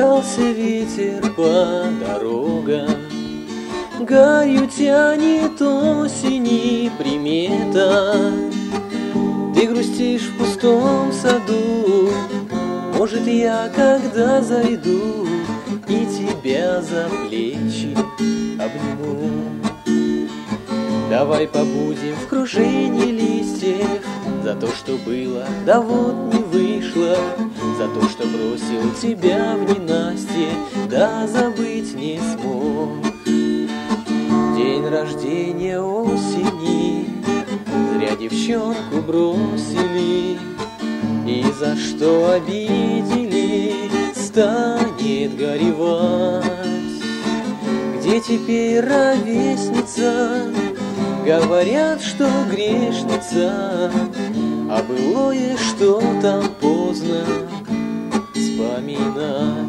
Промчался ветер по дорогам, гарью тянет осени примета. Ты грустишь в пустом саду, может, я когда зайду и тебя за плечи обниму. Давай побудем в кружении листьев за то, что было, да вот не вышло, за то, что бросил тебя в ненастье, да забыть не смог. День рождения осени, зря девчонку бросили, и за что обидели, станет горевать. Где теперь ровесница? Говорят, что грешница, а былое, что там поздно вспоминать.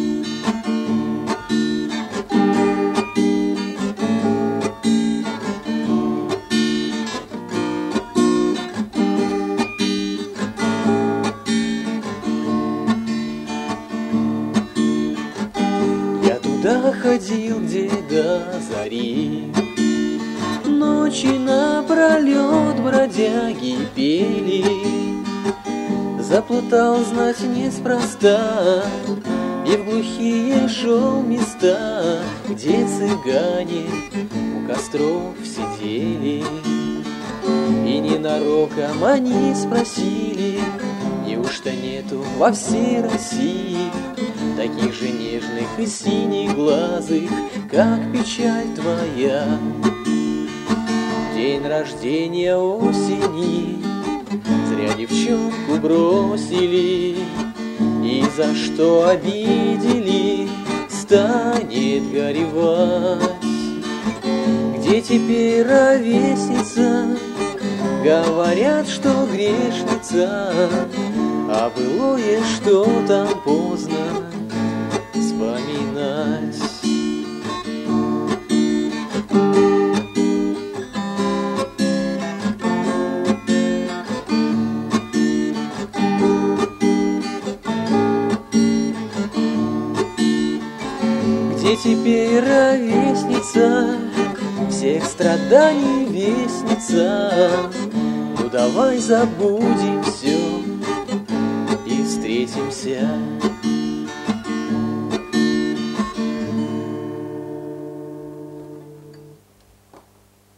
Я туда ходил, где до зари, ночи напролет бродяги пели. Заплутал, знать, неспроста, и в глухие шел места, где цыгане у костров сидели. И ненароком они спросили, неужто нету во всей России таких же нежных и синеглазых, как печаль твоя? День рождения осени, зря девчонку бросили, и за что обидели, станет горевать. Где теперь ровесница? Говорят, что грешница, а былое, что там поздно вспоминать. Где теперь ровесница, всех страданий вестница? Ну давай забудем все и встретимся